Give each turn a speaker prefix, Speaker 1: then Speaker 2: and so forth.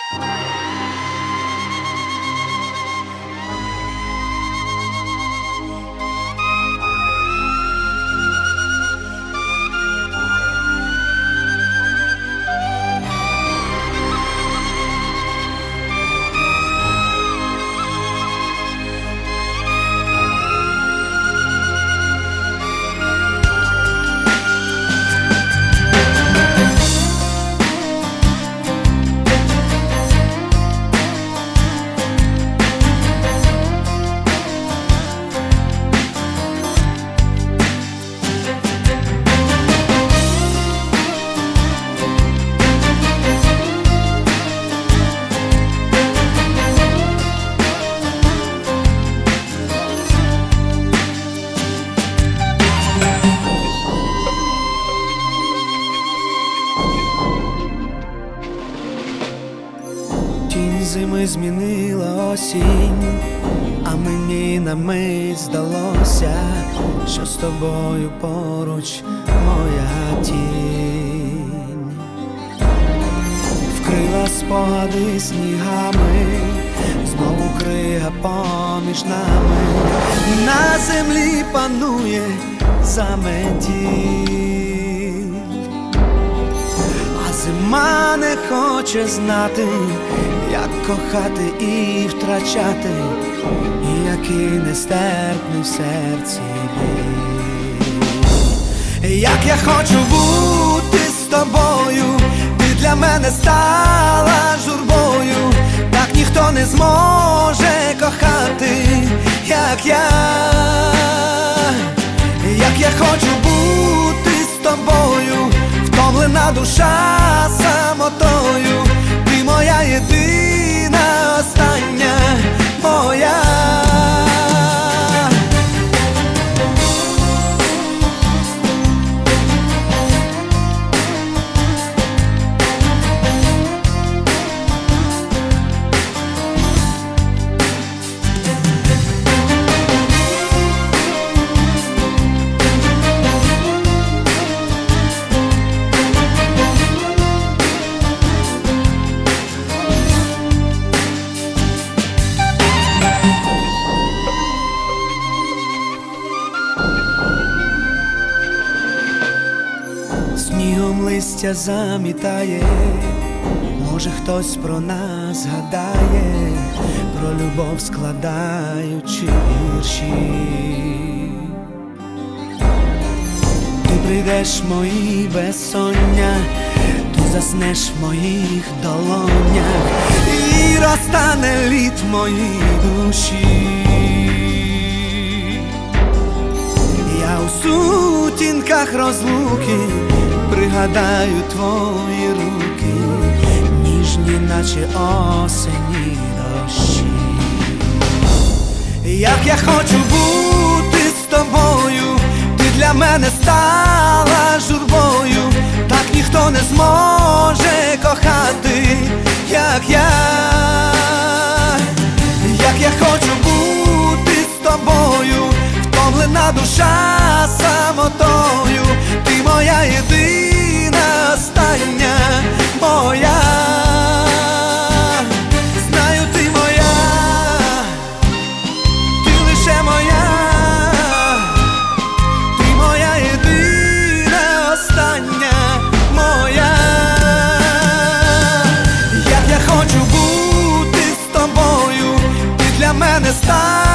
Speaker 1: Тінь зими змінила осінь, а мені на мить здалося, що з тобою поруч моя тінь вкрила спогади снігами, знову крига поміж нами, на землі панує заметіль. Зима не хоче знати, як кохати і втрачати, і який нестерпний в серці біль. Як я хочу бути з тобою, ти для мене стала журбою, так ніхто не зможе кохати, як я. Як я хочу бути з тобою, втомлена душа самотою, ти моя єдина, остання моя. Снігом листя замітає, може хтось про нас згадає, про любов складаючи вірші. Ти прийдеш в мої безсоння, ти заснеш в моїх долонях, і розтане лід в моїй душі. Я у сутінках розлуки пригадаю твої руки, ніжні, наче осені дощі. Як я хочу бути з тобою, ти для мене стала журбою, так ніхто не зможе кохати, як я. Як я хочу бути з тобою, втомлена душа самотою, ти моя єдина, остання моя. Знаю, ти моя, ти лише моя, ти моя єдина, остання моя. Як я хочу бути з тобою, ти для мене стала